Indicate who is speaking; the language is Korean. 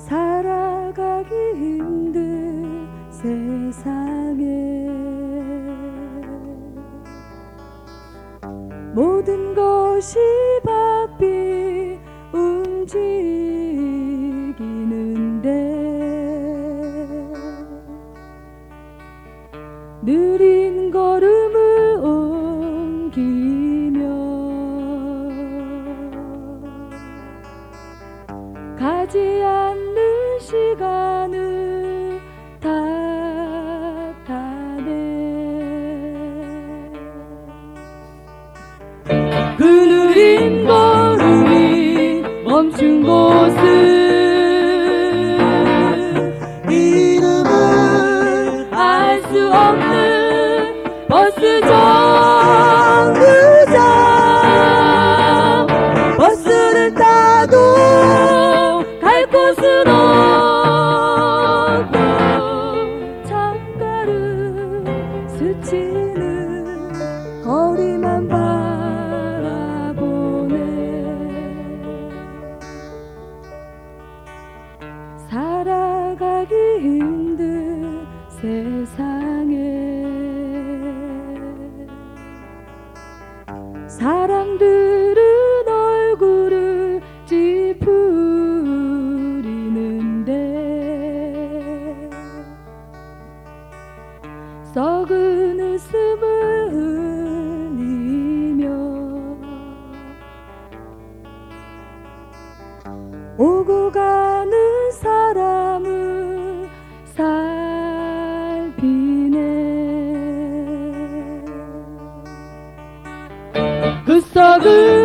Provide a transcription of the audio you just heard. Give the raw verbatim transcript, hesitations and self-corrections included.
Speaker 1: 살아가기 힘든 세상에 모든 것이 바삐 움직이는데 느린 걸음을 옮기며 가지 않는 시간을 탓하네. 그 느린 걸음이 멈춘 곳은 이름을 알 수 없는 버스 정류장. 버스를 타도 갈 곳은 없고 창가를 스치는 거리만 바라보네. 살아가기 힘든 세상에 사람들은 얼굴을 찌푸리는데 썩은 웃음을 흘리며 오고 가는 사람을 살피네. 그 썩은